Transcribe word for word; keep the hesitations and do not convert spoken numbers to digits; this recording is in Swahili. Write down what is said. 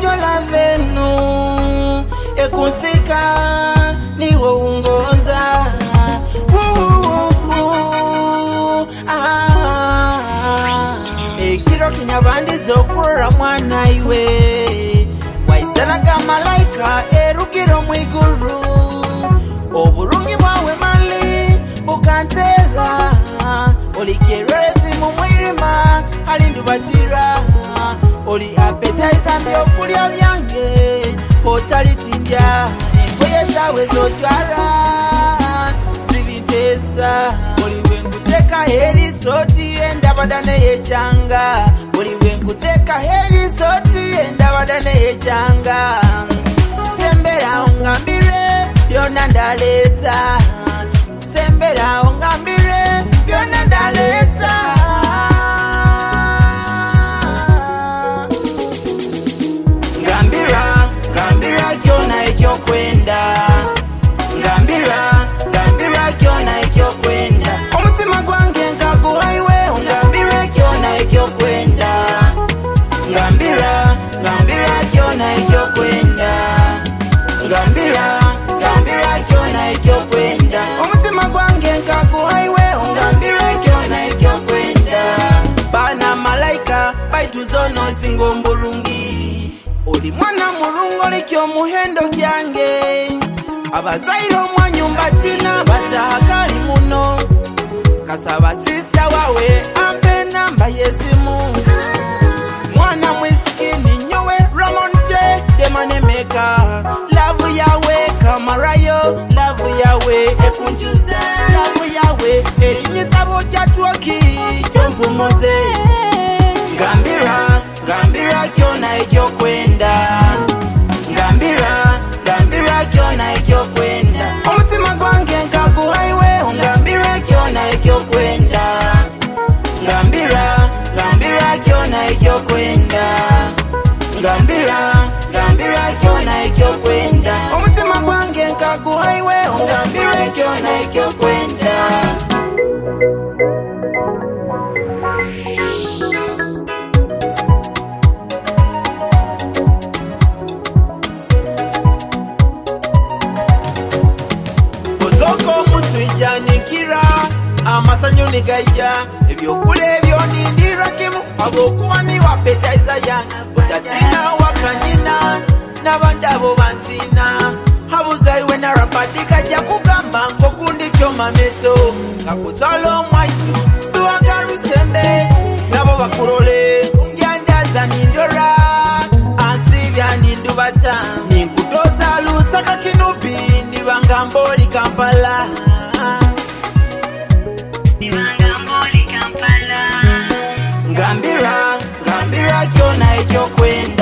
jola venu ekusika niwe ungoza ekiro kinyabandi zokura mwana iwe waiseraga malaika erugiro mwiguru oburungi bwawe mali bukantera olikerezi mu mwirima alindubatira oli appetizer byokulya byange otalitindya engoye zawe zotwara zibitesa oliwe nkuteka heri soti endabadane yechanga oliwe nkuteka heri soti endabadane yechanga sembera ungambire byona ndaleta sembera ungambire byona ndaleta ngambira ngambira kyona ekyo kwenda ngambira ngambira kyona ekyo kwenda omutima gwange nkaguhaiwe ngambira kyona ekyo kwenda ngambira ngambira kyona ekyo kwenda ngambira ngambira kyona ekyo kwenda omutima gwange nkaguhaiwe ngambira kyona ekyo kwenda bana malaika baituzono singombulungi oli mwana mulungo likyo muhendo kyange abazairo mwanyumba tina batahakali muno kasaba sister wawe ampe namba yesimu mwana mwiskini nyowe Ramonte demane meka love yawe kamarayo love yawe ekunjuze love yawe elinyisabo kyatwoki chompumuze ngambira ngambira kyona ekyo kwenda ngambira ngambira kyona ekyo kwenda omutima gwange nkaguhaiwe ngambira kyona ekyo kwenda ngambira ngambira kyona ekyo kwenda ngambira ngambira kyona ekyo kwenda omutima gwange nkaguhaiwe ngambira kyona ekyo kwenda Nikira amasanyo nigaija ebyokule ebyo nindira kimu abokuba ni appetizer ya utatina wakanyina nabandabo bantina habuzaiwe na rapadika ja kugamba nkokundi kyoma meto kakutalo mwaitu tuwagarusembe nabo bakurole ngyandaza nindora ansibya nindubata ninkutoza lusaka kinubi nibangamboli Kampala ngambira ngambira kyona ekyo kwenda